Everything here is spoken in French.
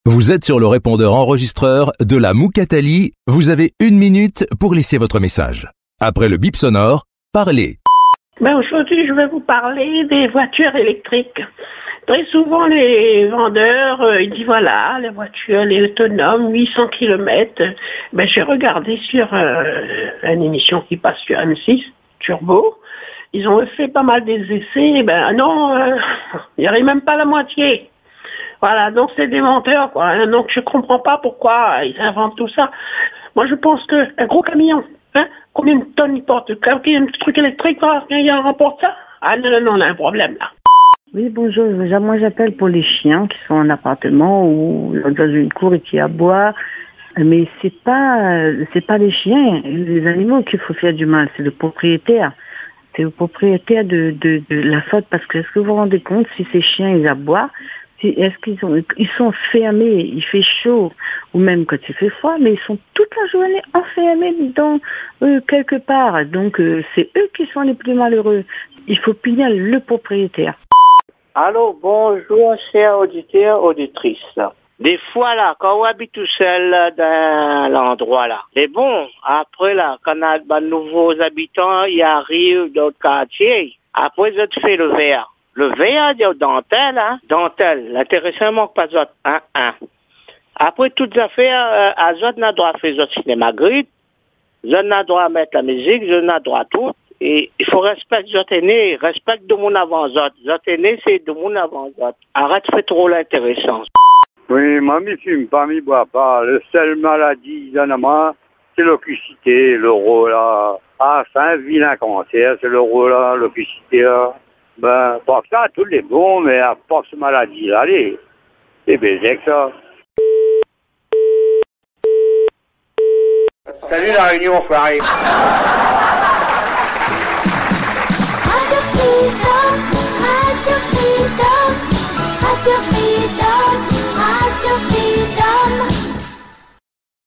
Vous êtes sur le répondeur enregistreur de la Moukatali. Vous avez 1 minute pour laisser votre message. Après le bip sonore, parlez. Aujourd'hui, je vais vous parler des voitures électriques. Très souvent, les vendeurs, ils disent voilà, les voitures, les autonomes, 800 km. J'ai regardé sur une émission qui passe sur M6, Turbo. Ils ont fait pas mal des essais. Il n'y aurait même pas la moitié. Voilà, donc c'est des menteurs, quoi. Hein, donc je comprends pas pourquoi ils inventent tout ça. Moi, je pense qu'un gros camion, combien de tonnes il porte? Un truc électrique, il remporte ça? Ah non, on a un problème là. Oui, bonjour. Moi, j'appelle pour les chiens qui sont en appartement ou dans une cour et qui aboient. Mais c'est pas les chiens, les animaux qu'il faut faire du mal. C'est le propriétaire. C'est le propriétaire de la faute. Parce que est-ce que vous vous rendez compte si ces chiens ils aboient? Est-ce qu'ils sont fermés, il fait chaud, ou même quand il fait froid, mais ils sont toute la journée enfermés dans quelque part. Donc c'est eux qui sont les plus malheureux. Il faut punir le propriétaire. Allô, bonjour, chers auditeurs, auditrices. Des fois, là, quand on habite tout seul dans l'endroit, là, c'est bon. Après, là, quand on a de nouveaux habitants, ils arrivent d'autres quartiers. Après, ils ont fait le verre. Le verre de dentelle, dentelle, l'intéressant manque pas d'autres, Après, toutes les affaires, à d'autres, on a droit à faire le cinéma grid, on a droit à mettre la musique, on a droit à tout. Et il faut respecter les autres aînés, respecte de mon avant les autres. Les autres aînés, c'est de mon avant les autres. Arrête de faire trop l'intéressant. Oui, moi, je ne fume pas, je ne bois pas. La seule maladie d'un homme, c'est l'occusité, l'euro, là. Ah, c'est un vilain cancer, c'est l'euro, là, l'occusité, là. Pour ça, tout est bon, mais à part cette maladie-là, allez, c'est baiser que ça. Salut la Réunion, frère. Radio Freedom, Radio Freedom, Radio Freedom.